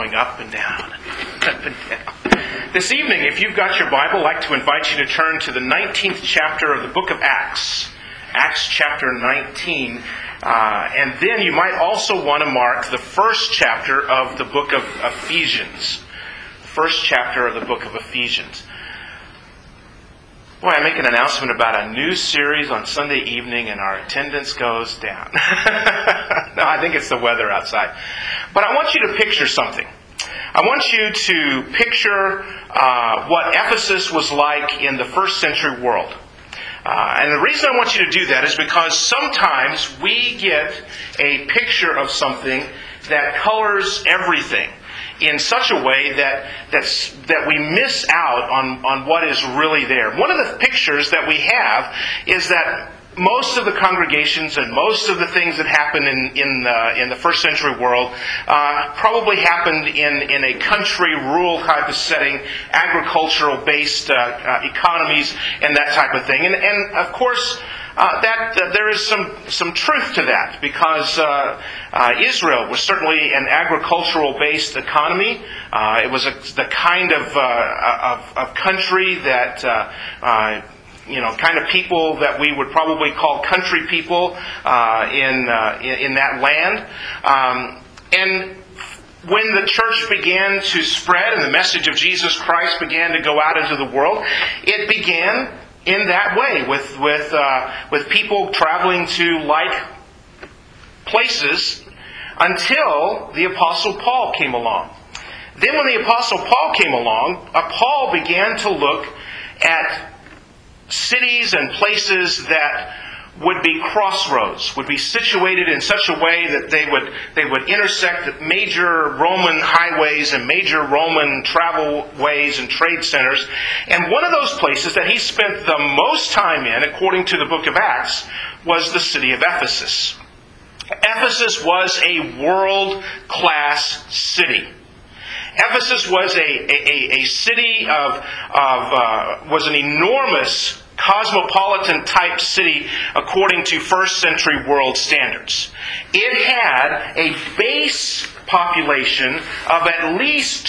Going up and down, up and down. This evening, if you've got your Bible, I'd like to invite you to turn to the 19th chapter of the book of Acts. Acts chapter 19. And then you might also want to mark the first chapter of the book of Ephesians. First chapter of the book of Ephesians. Boy, I make an announcement about a new series on Sunday evening and our attendance goes down. No, I think it's the weather outside. But I want you to picture something. I want you to picture what Ephesus was like in the first century world. And the reason I want you to do that is because sometimes we get a picture of something that colors everything in such a way that we miss out on what is really there. One of the pictures that we have is that most of the congregations and most of the things that happened in the first century world probably happened in a country, rural type of setting, agricultural-based economies and that type of thing. And of course, there is some truth to that, because Israel was certainly an agricultural-based economy. It was the kind of country that kind of people that we would probably call country people in that land. And when the church began to spread and the message of Jesus Christ began to go out into the world, it began in that way, with people traveling to like places until the Apostle Paul came along. Then when the Apostle Paul came along, Paul began to look at cities and places that would be crossroads, would be situated in such a way that they would intersect major Roman highways and major Roman travel ways and trade centers. And one of those places that he spent the most time in, according to the book of Acts, was the city of Ephesus. Ephesus was a world-class city. Ephesus was a city was an enormous cosmopolitan type city according to first century world standards. It had a base population of at least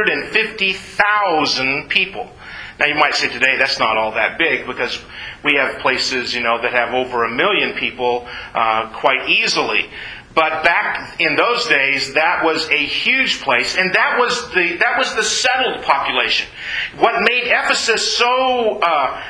250,000 people. Now you might say today that's not all that big, because we have places that have over 1 million people quite easily. But back in those days, that was a huge place, and that was the settled population. What made Ephesus so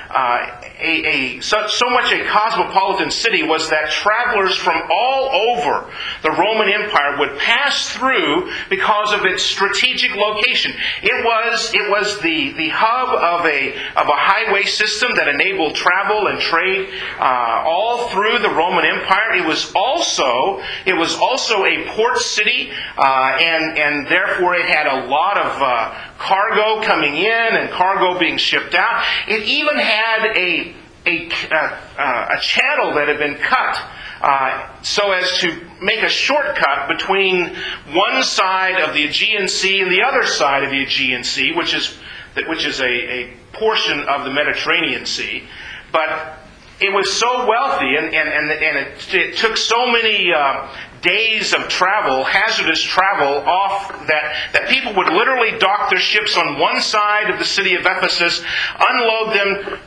much a cosmopolitan city was that travelers from all over the Roman Empire would pass through because of its strategic location. It was the hub of a highway system that enabled travel and trade all through the Roman Empire. It was also a port city, and therefore it had a lot of cargo coming in and cargo being shipped out. It even had a channel that had been cut so as to make a shortcut between one side of the Aegean Sea and the other side of the Aegean Sea, which is a portion of the Mediterranean Sea. But it was so wealthy, and it took so many days of travel, hazardous travel, off that people would literally dock their ships on one side of the city of Ephesus, unload them,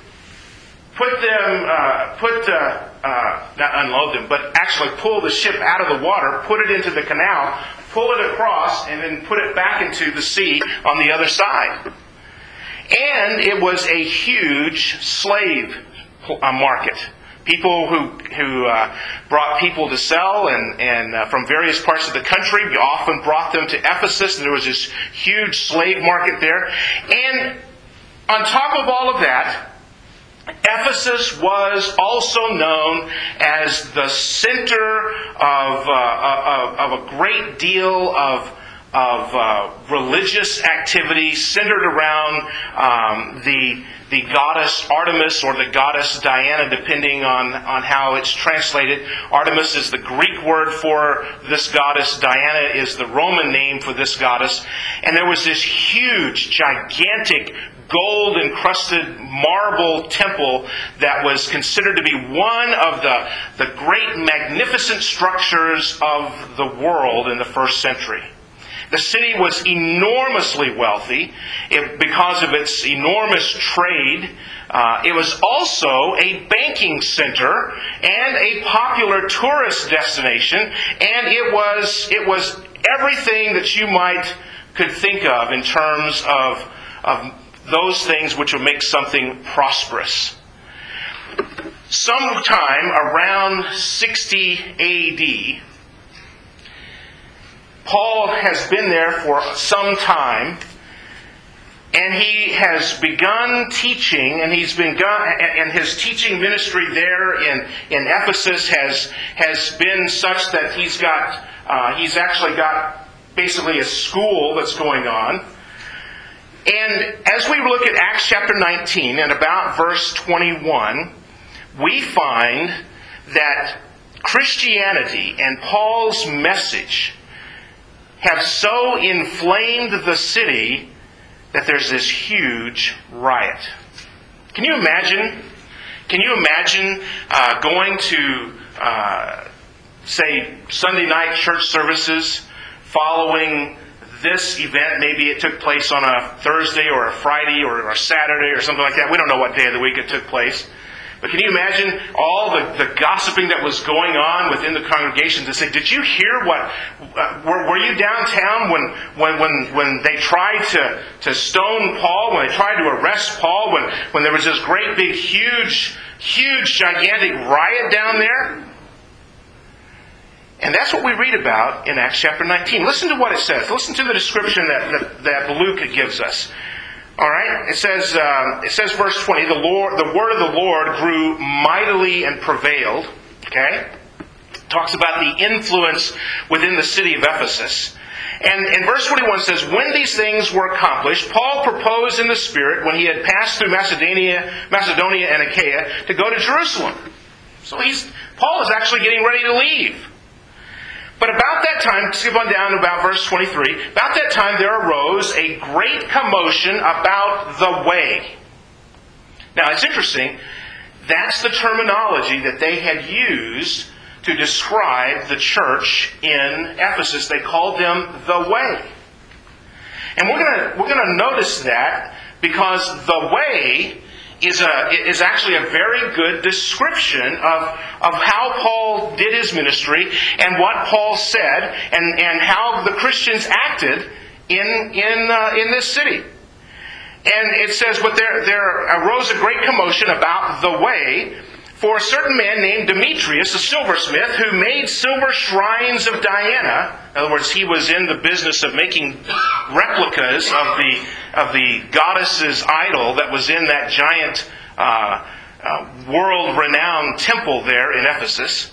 not unload them, but actually pull the ship out of the water, put it into the canal, pull it across, and then put it back into the sea on the other side. And it was a huge slave market. People who brought people to sell and from various parts of the country often brought them to Ephesus, and there was this huge slave market there. And on top of all of that, Ephesus was also known as the center of a great deal of religious activity centered around the goddess Artemis or the goddess Diana, depending on how it's translated. Artemis is the Greek word for this goddess. Diana is the Roman name for this goddess. And there was this huge, gigantic, gold-encrusted marble temple that was considered to be one of the great, magnificent structures of the world in the first century. The city was enormously wealthy because of its enormous trade. It was also a banking center and a popular tourist destination, and it was everything that you could think of in terms of those things which would make something prosperous. Sometime around 60 A.D., Paul has been there for some time, and he has begun teaching, and and his teaching ministry there in Ephesus has been such that he's actually got basically a school that's going on. And as we look at Acts chapter 19 and about verse 21, we find that Christianity and Paul's message have so inflamed the city that there's this huge riot. Can you imagine? Can you imagine going to, say, Sunday night church services following this event? Maybe it took place on a Thursday or a Friday or a Saturday or something like that. We don't know what day of the week it took place. But can you imagine all the gossiping that was going on within the congregation to say, did you hear what, were you downtown when they tried to stone Paul, when they tried to arrest Paul, when there was this great big huge gigantic riot down there? And that's what we read about in Acts chapter 19. Listen to what it says. Listen to the description that Luke gives us. All right, it says verse 20, the word of the Lord grew mightily and prevailed. Okay, talks about the influence within the city of Ephesus. And verse 21 says, when these things were accomplished, Paul proposed in the Spirit, when he had passed through Macedonia and Achaia, to go to Jerusalem. So Paul is actually getting ready to leave. But about that time, skip on down to about verse 23, about that time there arose a great commotion about the way. Now it's interesting, that's the terminology that they had used to describe the church in Ephesus. They called them the way. And we're going to notice that because the way is actually a very good description of how Paul did his ministry and what Paul said and how the Christians acted in this city. And it says, but there arose a great commotion about the way, for a certain man named Demetrius, a silversmith, who made silver shrines of Diana. In other words, he was in the business of making replicas of the goddess's idol that was in that giant world-renowned temple there in Ephesus.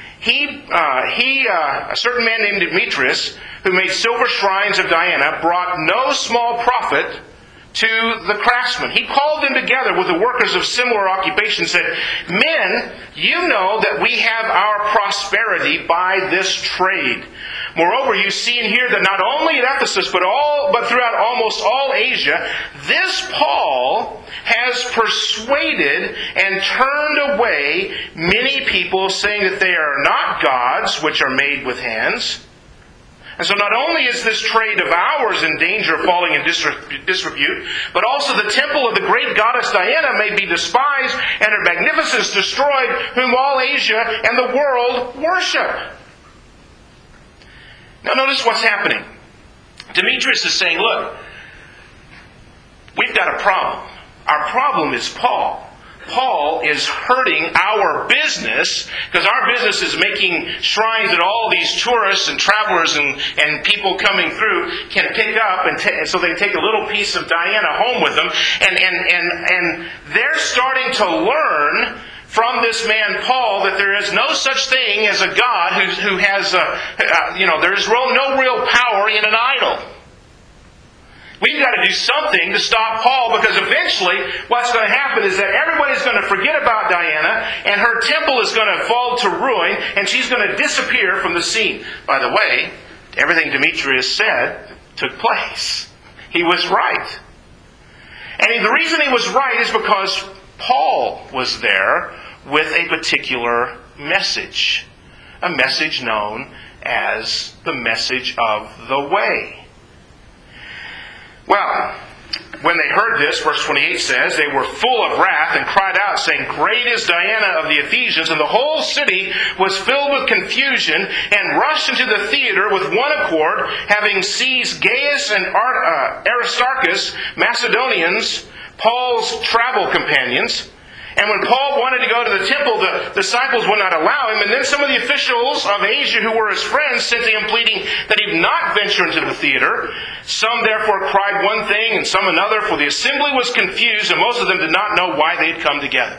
A certain man named Demetrius, who made silver shrines of Diana, brought no small profit to the craftsmen. He called them together with the workers of similar occupations and said, men, you know that we have our prosperity by this trade. Moreover, you see and hear that not only at Ephesus, but throughout almost all Asia, this Paul has persuaded and turned away many people, saying that they are not gods which are made with hands. And so not only is this trade of ours in danger of falling in disrepute, but also the temple of the great goddess Diana may be despised and her magnificence destroyed, whom all Asia and the world worship. Now notice what's happening. Demetrius is saying, look, we've got a problem. Our problem is Paul. Paul is hurting our business because our business is making shrines that all these tourists and travelers and people coming through can pick up, and so they take a little piece of Diana home with them, and they're starting to learn from this man Paul that there is no such thing as a God who has there's no real power in an idol. We've got to do something to stop Paul, because eventually what's going to happen is that everybody's going to forget about Diana, and her temple is going to fall to ruin, and she's going to disappear from the scene. By the way, everything Demetrius said took place. He was right. And the reason he was right is because Paul was there with a particular message. A message known as the message of the way. Well, when they heard this, verse 28 says, they were full of wrath and cried out, saying, "Great is Diana of the Ephesians." And the whole city was filled with confusion and rushed into the theater with one accord, having seized Gaius and Aristarchus, Macedonians, Paul's travel companions. And when Paul wanted to go to the temple, the disciples would not allow him. And then some of the officials of Asia who were his friends sent to him pleading that he not venture into the theater. Some therefore cried one thing and some another, for the assembly was confused, and most of them did not know why they had come together.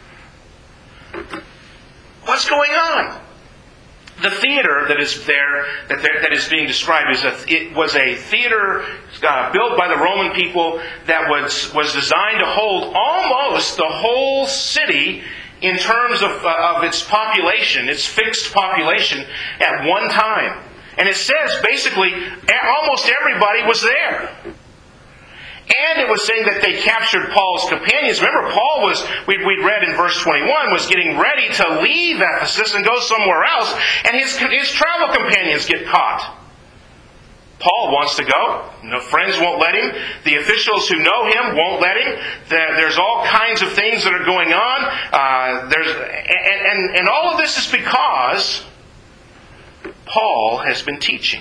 What's going on? The theater that is there, that is being described, it was a theater built by the Roman people that was designed to hold almost the whole city in terms of its population, its fixed population at one time. And it says basically almost everybody was there. And it was saying that they captured Paul's companions. Remember, Paul we'd read in verse 21, was getting ready to leave Ephesus and go somewhere else, and his travel companions get caught. Paul wants to go. No friends won't let him. The officials who know him won't let him. There's all kinds of things that are going on. And all of this is because Paul has been teaching.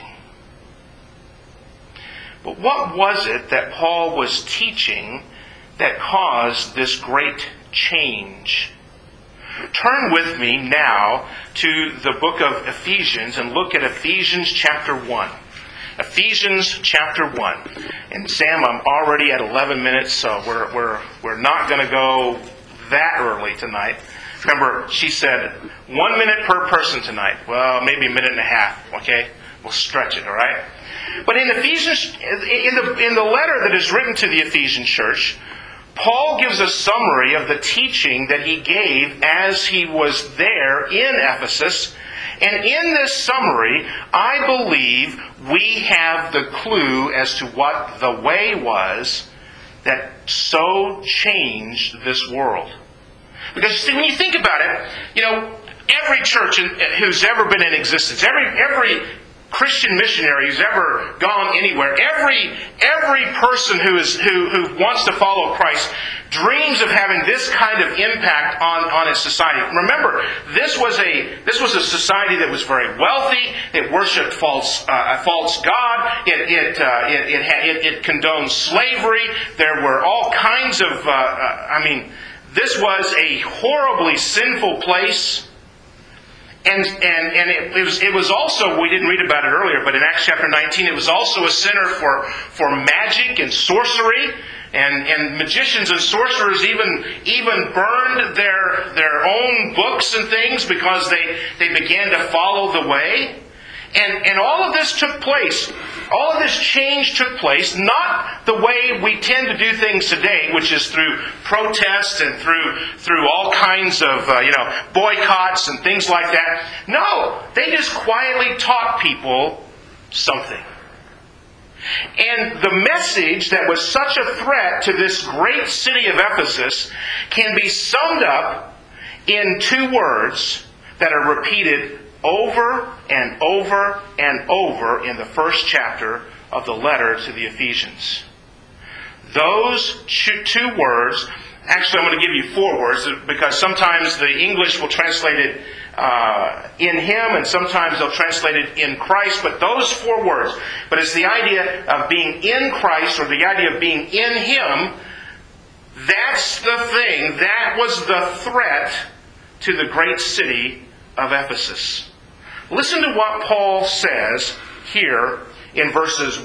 But what was it that Paul was teaching that caused this great change? Turn with me now to the book of Ephesians and look at Ephesians chapter 1. Ephesians chapter 1. And Sam, I'm already at 11 minutes, so we're not going to go that early tonight. Remember, she said 1 minute per person tonight. Well, maybe a minute and a half, okay? We'll stretch it, all right? But in Ephesians, in the letter that is written to the Ephesian church, Paul gives a summary of the teaching that he gave as he was there in Ephesus. And in this summary, I believe we have the clue as to what the way was that so changed this world. Because see, when you think about it, every church who's ever been in existence, every Christian missionary who's ever gone anywhere, every person who wants to follow Christ dreams of having this kind of impact on its society. Remember, this was a society that was very wealthy. It worshipped a false god. It condoned slavery. There were all kinds of. This was a horribly sinful place. And it was also, we didn't read about it earlier, but in Acts chapter 19, it was also a center for magic and sorcery. And magicians and sorcerers even burned their own books and things because they began to follow the way. And all of this took place. All of this change took place, not the way we tend to do things today, which is through protests and through all kinds of boycotts and things like that. No, they just quietly taught people something. And the message that was such a threat to this great city of Ephesus can be summed up in two words that are repeated over and over and over in the first chapter of the letter to the Ephesians. Those two words, actually I'm going to give you 4 words because sometimes the English will translate it in Him and sometimes they'll translate it in Christ, but those 4 words. But it's the idea of being in Christ or the idea of being in Him. That's the thing. That was the threat to the great city of Ephesus. Listen to what Paul says here in verses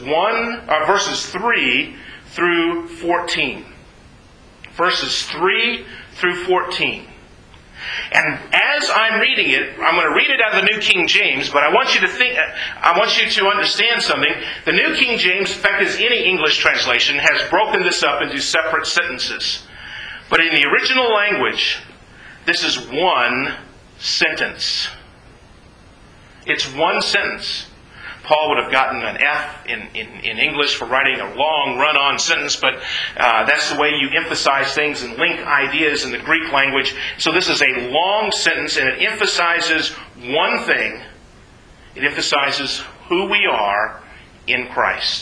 3 through 14. Verses 3 through 14. And as I'm reading it, I'm going to read it out of the New King James, but I want you to understand something. The New King James, in fact, as any English translation, has broken this up into separate sentences. But in the original language, this is one sentence. It's one sentence. Paul would have gotten an F in English for writing a long run-on sentence, but that's the way you emphasize things and link ideas in the Greek language. So this is a long sentence, and it emphasizes one thing. It emphasizes who we are in Christ.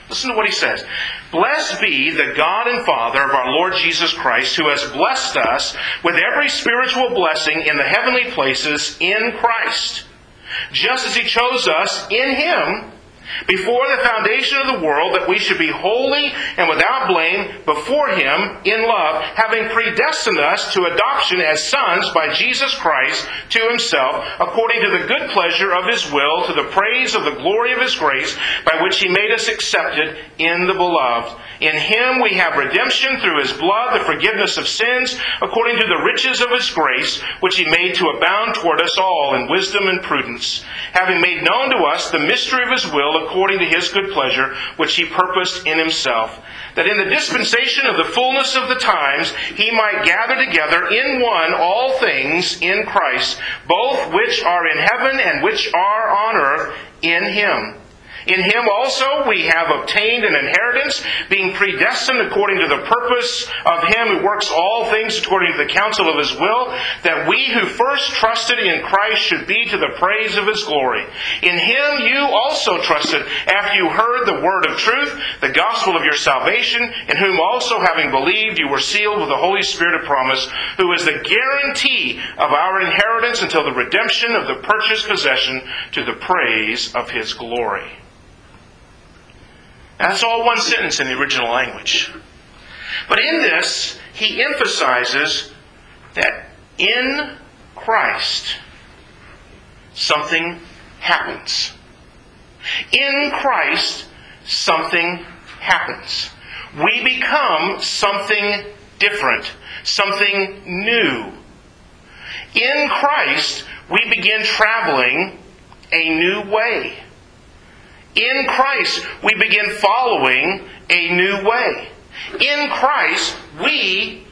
Listen to what he says. Blessed be the God and Father of our Lord Jesus Christ, who has blessed us with every spiritual blessing in the heavenly places in Christ, just as He chose us in Him before the foundation of the world, that we should be holy and without blame before Him in love, having predestined us to adoption as sons by Jesus Christ to Himself, according to the good pleasure of His will, to the praise of the glory of His grace, by which He made us accepted in the Beloved. In Him we have redemption through His blood, the forgiveness of sins, according to the riches of His grace, which He made to abound toward us all in wisdom and prudence, having made known to us the mystery of His will, according to His good pleasure, which He purposed in Himself, that in the dispensation of the fullness of the times He might gather together in one all things in Christ, both which are in heaven and which are on earth, in Him. In Him also we have obtained an inheritance, being predestined according to the purpose of Him who works all things according to the counsel of His will, that we who first trusted in Christ should be to the praise of His glory. In Him you also trusted, after you heard the word of truth, the gospel of your salvation, in whom also having believed you were sealed with the Holy Spirit of promise, who is the guarantee of our inheritance until the redemption of the purchased possession, to the praise of His glory. That's all one sentence in the original language. But in this, he emphasizes that in Christ, something happens. In Christ, something happens. We become something different, something new. In Christ, we begin traveling a new way. In Christ, we begin following a new way. In Christ, we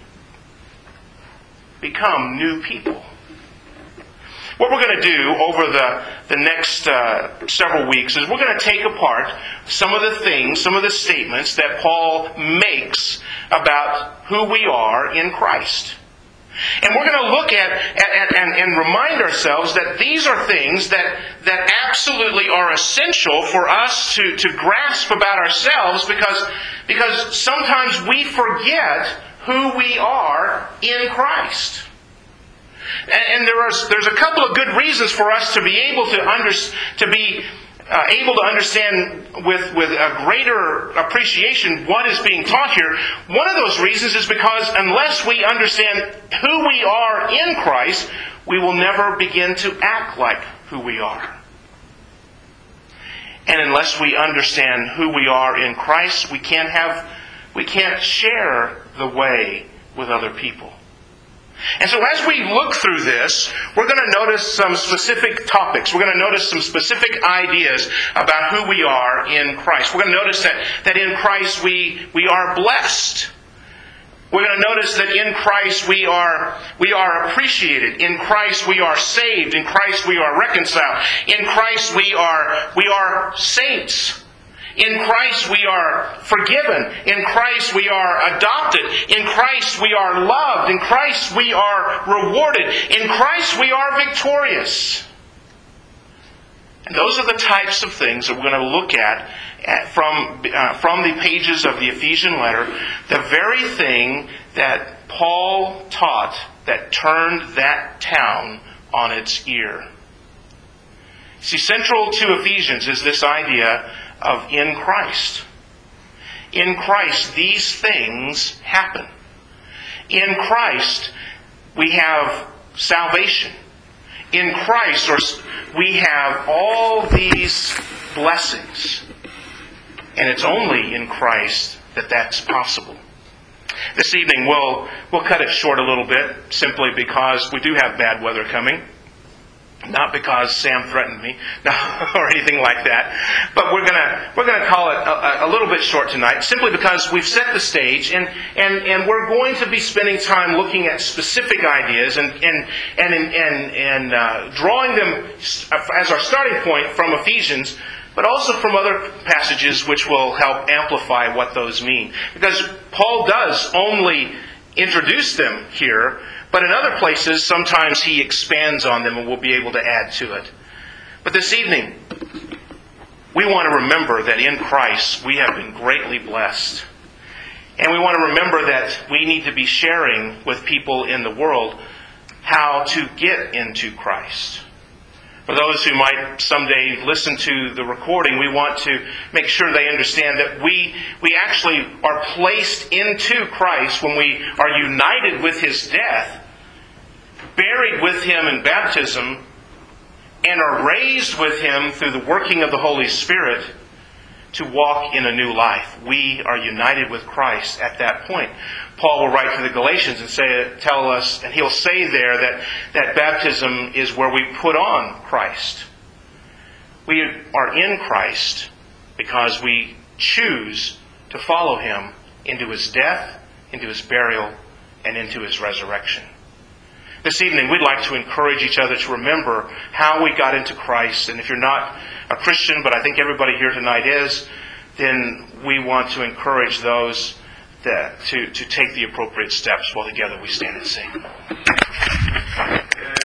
become new people. What we're going to do over the next several weeks is we're going to take apart some of the things, some of the statements that Paul makes about who we are in Christ. And we're going to look at and remind ourselves that these are things that absolutely are essential for us to grasp about ourselves, because sometimes we forget who we are in Christ. And there's a couple of good reasons for us to be able to understand with a greater appreciation what is being taught here. One of those reasons is because unless we understand who we are in Christ, we will never begin to act like who we are. And unless we understand who we are in Christ, we can't share the way with other people. And so as we look through this, we're going to notice some specific topics. We're going to notice some specific ideas about who we are in Christ. We're going to notice that in Christ we are blessed. We're going to notice that in Christ we are appreciated. In Christ we are saved. In Christ we are reconciled. In Christ we are saints. In Christ we are forgiven. In Christ we are adopted. In Christ we are loved. In Christ we are rewarded. In Christ we are victorious. And those are the types of things that we're going to look at from the pages of the Ephesian letter. The very thing that Paul taught that turned that town on its ear. See, central to Ephesians is this idea of in Christ. In Christ, these things happen. In Christ, we have salvation. In Christ, we have all these blessings. And it's only in Christ that that's possible. This evening, we'll cut it short a little bit, simply because we do have bad weather coming. Not because Sam threatened me, or anything like that. But we're gonna call it a little bit short tonight, simply because we've set the stage, and we're going to be spending time looking at specific ideas and drawing them as our starting point from Ephesians, but also from other passages which will help amplify what those mean. Because Paul does only introduce them here, but in other places, sometimes he expands on them and we'll be able to add to it. But this evening, we want to remember that in Christ we have been greatly blessed. And we want to remember that we need to be sharing with people in the world how to get into Christ. For those who might someday listen to the recording, we want to make sure they understand that we actually are placed into Christ when we are united with His death, buried with Him in baptism, and are raised with Him through the working of the Holy Spirit to walk in a new life. We are united with Christ at that point. Paul will write to the Galatians and tell us, and he'll say there that baptism is where we put on Christ. We are in Christ because we choose to follow Him into His death, into His burial, and into His resurrection. This evening, we'd like to encourage each other to remember how we got into Christ. And if you're not a Christian, but I think everybody here tonight is, then we want to encourage those to take the appropriate steps while together we stand and sing.